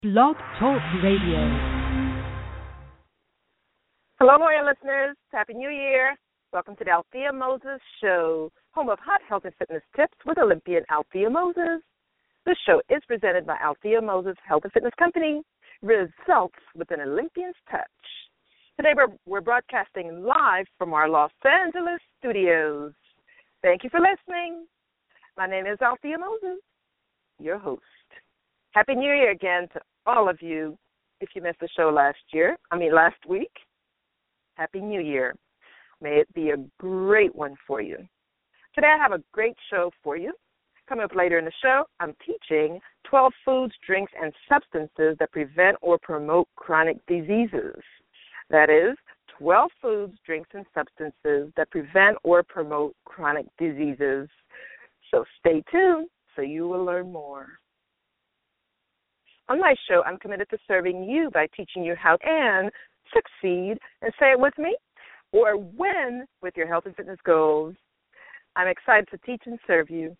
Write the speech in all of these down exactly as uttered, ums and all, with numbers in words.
Blog Talk Radio. Hello, loyal listeners. Happy New Year. Welcome to the Althea Moses Show, home of hot health and fitness tips with Olympian Althea Moses. This show is presented by Althea Moses Health and Fitness Company, results with an Olympian's touch. Today we're, we're broadcasting live from our Los Angeles studios. Thank you for listening. My name is Althea Moses, your host. Happy New Year again to all of you. If you missed the show last year, I mean last week, Happy New Year. May it be a great one for you. Today I have a great show for you. Coming up later in the show, I'm teaching twelve foods, drinks, and substances that prevent or promote chronic diseases. That is, twelve foods, drinks, and substances that prevent or promote chronic diseases. So stay tuned so you will learn more. On my show, I'm committed to serving you by teaching you how to and succeed, and say it with me, or win with your health and fitness goals. I'm excited to teach and serve you.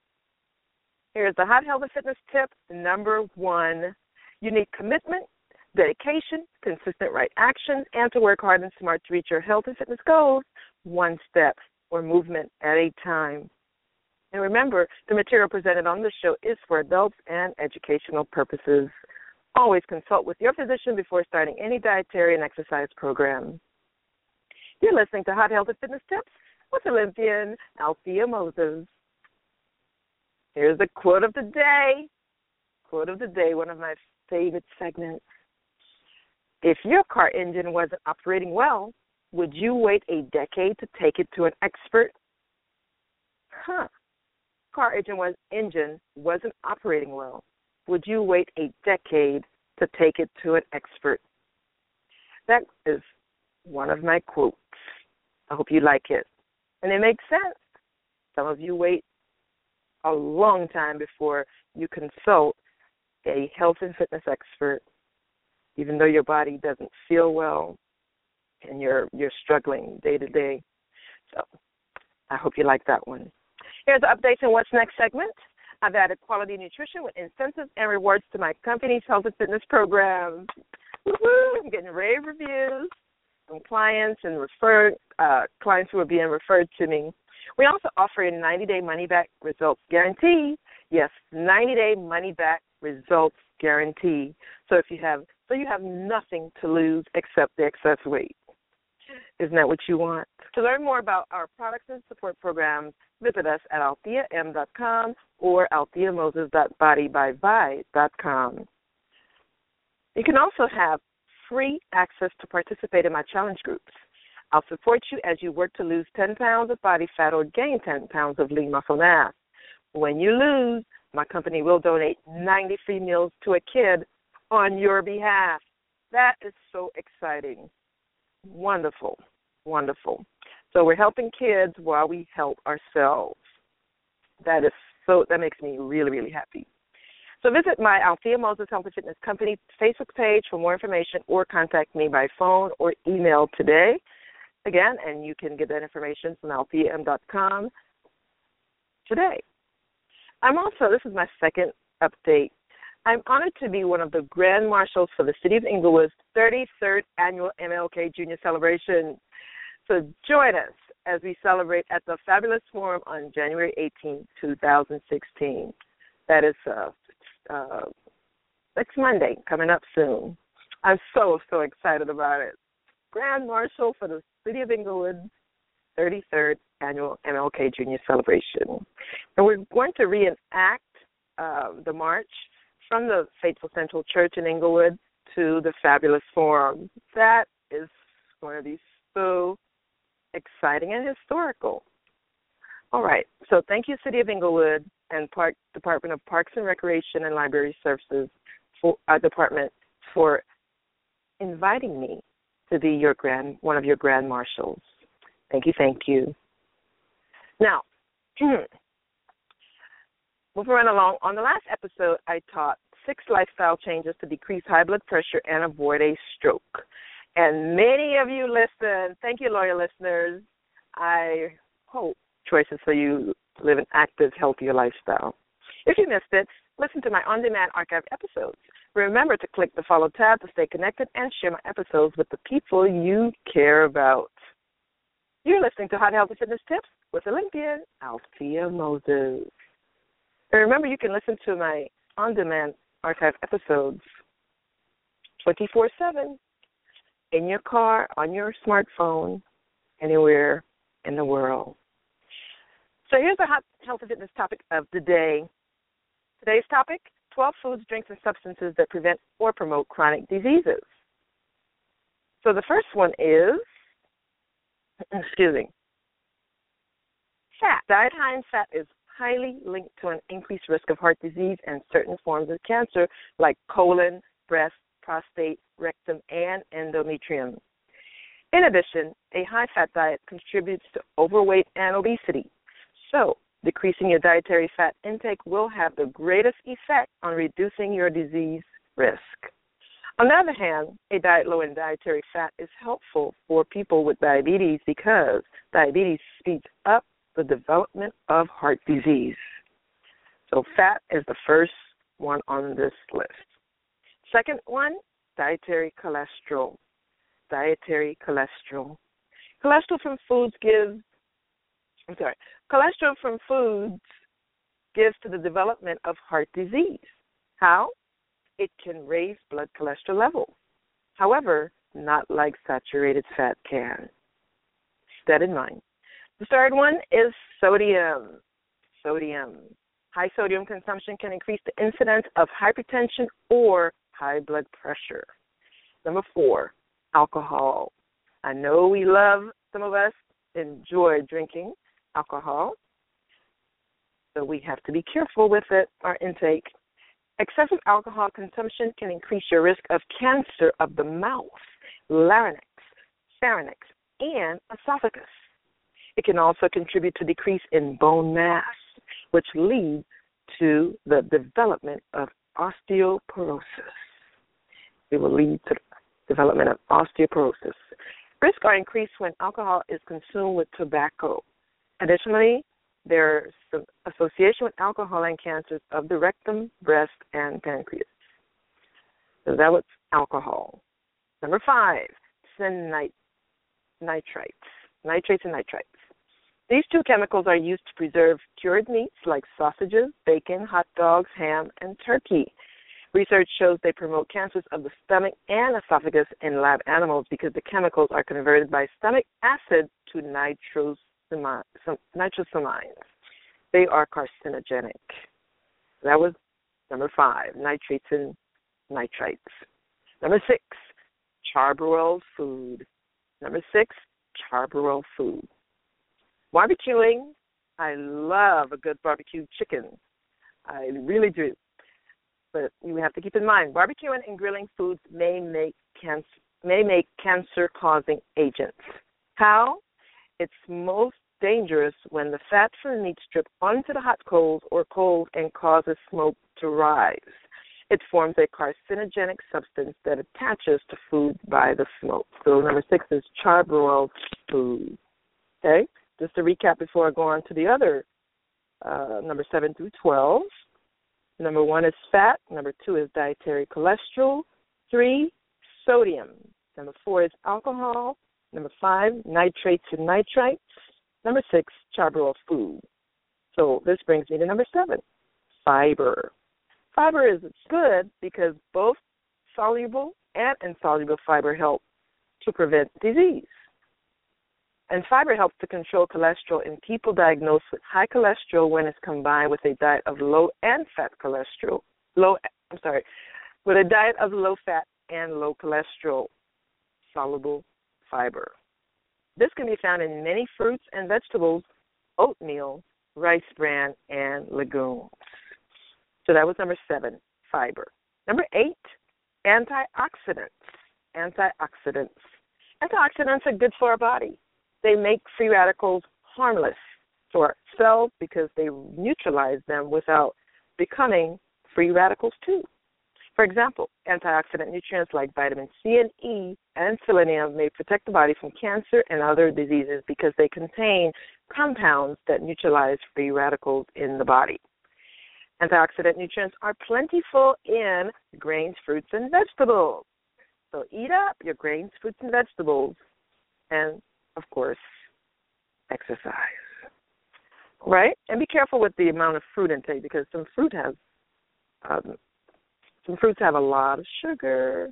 Here's the hot health and fitness tip number one. You need commitment, dedication, consistent right actions, and to work hard and smart to reach your health and fitness goals one step or movement at a time. And remember, the material presented on this show is for adults and educational purposes. Always consult with your physician before starting any dietary and exercise program. You're listening to Hot Health and Fitness Tips with Olympian Althea Moses. Here's the quote of the day. Quote of the day, one of my favorite segments. If your car engine wasn't operating well, would you wait a decade to take it to an expert? Huh. Car engine was engine wasn't operating well, would you wait a decade to take it to an expert? That is one of my quotes. I hope you like it. And it makes sense. Some of you wait a long time before you consult a health and fitness expert, even though your body doesn't feel well and you're you're struggling day to day. So I hope you like that one. Here's the updates in What's Next segment. I've added quality nutrition with incentives and rewards to my company's health and fitness program. Woo-hoo, I'm getting rave reviews from clients and referred uh, clients who are being referred to me. We also offer a ninety-day money-back results guarantee. Yes, ninety-day money-back results guarantee. So if you have, so you have nothing to lose except the excess weight. Isn't that what you want? To learn more about our products and support programs, visit us at althea m dot com or althea moses dot body by vi dot com. You can also have free access to participate in my challenge groups. I'll support you as you work to lose ten pounds of body fat or gain ten pounds of lean muscle mass. When you lose, my company will donate ninety free meals to a kid on your behalf. That is so exciting. Wonderful, wonderful. So we're helping kids while we help ourselves. That is so, that makes me really, really happy. So visit my Althea Moses Health and Fitness Company Facebook page for more information or contact me by phone or email today. Again, and you can get that information from althea m dot com today. I'm also, this is my second update. I'm honored to be one of the Grand Marshals for the City of Inglewood's thirty-third Annual M L K Junior Celebration. So join us as we celebrate at the Fabulous Forum on January eighteenth, twenty sixteen. That is uh, uh, next Monday, coming up soon. I'm so, so excited about it. Grand Marshal for the City of Inglewood's thirty-third Annual M L K Junior Celebration. And we're going to reenact uh, the march from the Faithful Central Church in Inglewood to the Fabulous Forum. That is going to be so exciting and historical. All right, so thank you, City of Inglewood and Park Department of Parks and Recreation and Library Services for our department for inviting me to be your grand, one of your grand marshals. Thank you, thank you. Now, moving right along, on the last episode, I taught six lifestyle changes to decrease high blood pressure and avoid a stroke. And many of you listen. Thank you, loyal listeners. I hope choices for you to live an active, healthier lifestyle. If you missed it, listen to my on-demand archive episodes. Remember to click the follow tab to stay connected and share my episodes with the people you care about. You're listening to Hot Health and Fitness Tips with Olympian Althea Moses. And remember, you can listen to my on-demand archive episodes twenty-four seven in your car, on your smartphone, anywhere in the world. So here's the Hot Health and Fitness topic of the day. Today's topic, twelve foods, drinks, and substances that prevent or promote chronic diseases. So the first one is, excuse me, fat. Diet high in fat is highly linked to an increased risk of heart disease and certain forms of cancer like colon, breast, prostate, rectum, and endometrium. In addition, a high-fat diet contributes to overweight and obesity. So, decreasing your dietary fat intake will have the greatest effect on reducing your disease risk. On the other hand, a diet low in dietary fat is helpful for people with diabetes because diabetes speeds up the development of heart disease. So fat is the first one on this list. Second one, dietary cholesterol. Dietary cholesterol. Cholesterol from foods gives, I'm sorry, cholesterol from foods gives to the development of heart disease. How? It can raise blood cholesterol levels. However, not like saturated fat can. Keep that in mind. The third one is sodium. Sodium. High sodium consumption can increase the incidence of hypertension or high blood pressure. Number four, alcohol. I know we love, some of us enjoy drinking alcohol, so we have to be careful with it, our intake. Excessive alcohol consumption can increase your risk of cancer of the mouth, larynx, pharynx, and esophagus. It can also contribute to decrease in bone mass, which leads to the development of osteoporosis. It will lead to the development of osteoporosis. Risks are increased when alcohol is consumed with tobacco. Additionally, there's some association with alcohol and cancers of the rectum, breast, and pancreas. So that was alcohol. Number five, nit- nitrites, nitrates and nitrites. These two chemicals are used to preserve cured meats like sausages, bacon, hot dogs, ham, and turkey. Research shows they promote cancers of the stomach and esophagus in lab animals because the chemicals are converted by stomach acid to nitrosamines. They are carcinogenic. That was number five, nitrates and nitrites. Number six, charbroiled food. Number six, charbroiled food. Barbecuing, I love a good barbecue chicken. I really do. But you have to keep in mind, barbecuing and grilling foods may make cancer, may make cancer-causing agents. How? It's most dangerous when the fat from meat strips onto the hot coals or coals and causes smoke to rise. It forms a carcinogenic substance that attaches to food by the smoke. So number six is charbroiled food. Okay? Just to recap before I go on to the other, uh, number seven through twelve. Number one is fat. Number two is dietary cholesterol. Three, sodium. Number four is alcohol. Number five, nitrates and nitrites. Number six, charbroiled food. So this brings me to number seven, fiber. Fiber is good because both soluble and insoluble fiber help to prevent disease. And fiber helps to control cholesterol in people diagnosed with high cholesterol when it's combined with a diet of low and fat cholesterol. Low, I'm sorry, with a diet of low fat and low cholesterol soluble fiber. This can be found in many fruits and vegetables, oatmeal, rice bran, and legumes. So that was number seven, fiber. Number eight, antioxidants. Antioxidants. Antioxidants are good for our body. They make free radicals harmless to our cells because they neutralize them without becoming free radicals too. For example, antioxidant nutrients like vitamin C and E and selenium may protect the body from cancer and other diseases because they contain compounds that neutralize free radicals in the body. Antioxidant nutrients are plentiful in grains, fruits, and vegetables. So eat up your grains, fruits, and vegetables, and, of course, exercise. Right? And be careful with the amount of fruit intake because some fruit has, um, some fruits have a lot of sugar.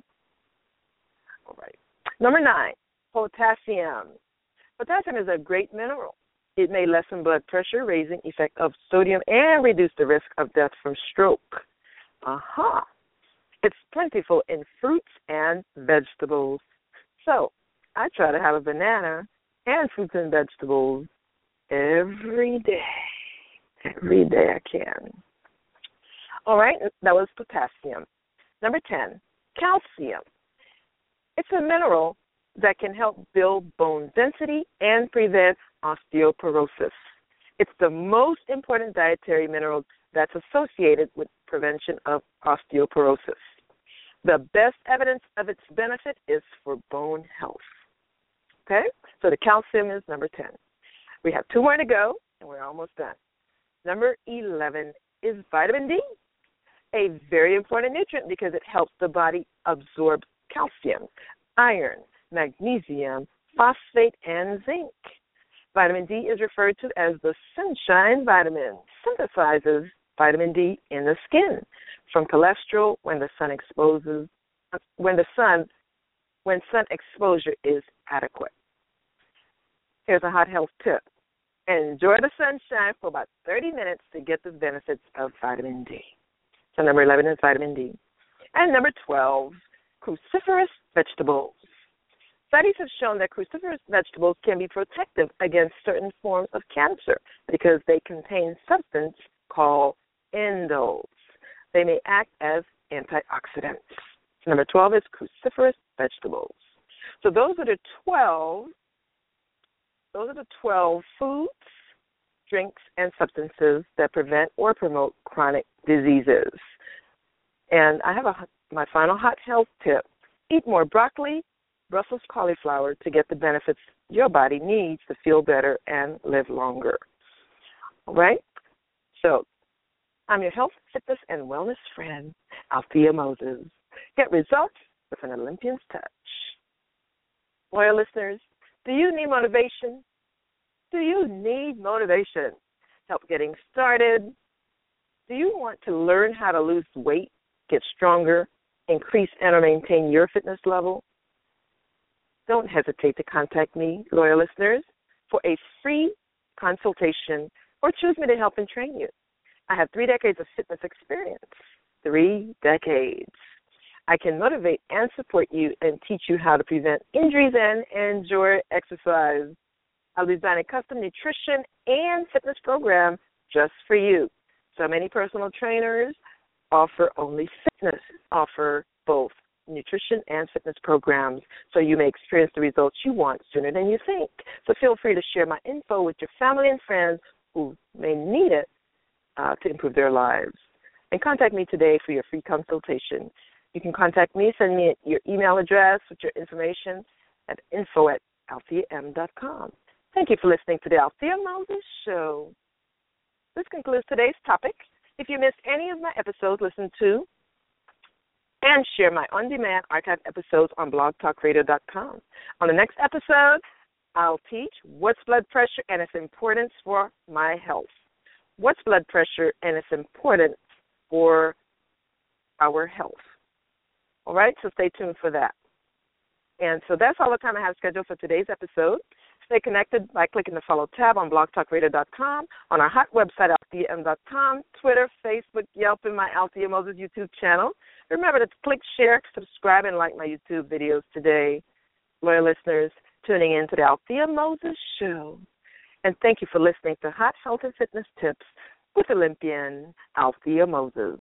All right. Number nine, potassium. Potassium is a great mineral. It may lessen blood pressure, raising effect of sodium, and reduce the risk of death from stroke. Uh-huh. It's plentiful in fruits and vegetables. So I try to have a banana and fruits and vegetables every day. Every day I can. All right, that was potassium. Number ten, calcium. It's a mineral that can help build bone density and prevent osteoporosis. It's the most important dietary mineral that's associated with prevention of osteoporosis. The best evidence of its benefit is for bone health. Okay? So the calcium is number ten. We have two more to go, and we're almost done. Number eleven is vitamin D, a very important nutrient because it helps the body absorb calcium, iron, magnesium, phosphate, and zinc. Vitamin D is referred to as the sunshine vitamin. Synthesizes vitamin D in the skin from cholesterol when the sun exposes when the sun when sun exposure is adequate. Here's a hot health tip. Enjoy the sunshine for about thirty minutes to get the benefits of vitamin D. So number eleven is vitamin D. And number twelve, cruciferous vegetables. Studies have shown that cruciferous vegetables can be protective against certain forms of cancer because they contain substance called indoles. They may act as antioxidants. Number twelve is cruciferous vegetables. So those are the twelve. Those are the twelve foods, drinks, and substances that prevent or promote chronic diseases. And I have a, my final hot health tip. Eat more broccoli, Brussels cauliflower to get the benefits your body needs to feel better and live longer. All right? So I'm your health, fitness, and wellness friend, Althea Moses. Get results with an Olympian's touch. Loyal listeners, do you need motivation? Do you need motivation? Help getting started? Do you want to learn how to lose weight, get stronger, increase and or maintain your fitness level? Don't hesitate to contact me, loyal listeners, for a free consultation or choose me to help and train you. I have three decades of fitness experience. Three decades. I can motivate and support you and teach you how to prevent injuries and enjoy exercise. I'll design a custom nutrition and fitness program just for you. So many personal trainers offer only fitness, offer both nutrition and fitness programs so you may experience the results you want sooner than you think. So feel free to share my info with your family and friends who may need it uh, to improve their lives. And contact me today for your free consultation. You can contact me, send me your email address with your information at info at althea m dot com. Thank you for listening to the Althea Moses Show. This concludes today's topic. If you missed any of my episodes, listen to and share my on-demand archive episodes on blog talk radio dot com. On the next episode, I'll teach what's blood pressure and its importance for my health. What's blood pressure and its importance for our health. All right, so stay tuned for that. And so that's all the time I have scheduled for today's episode. Stay connected by clicking the follow tab on blog talk radio dot com, on our hot website, althea m dot com, Twitter, Facebook, Yelp, and my Althea Moses YouTube channel. Remember to click, share, subscribe, and like my YouTube videos today. Loyal listeners, tuning in to the Althea Moses Show. And thank you for listening to Hot Health and Fitness Tips with Olympian Althea Moses.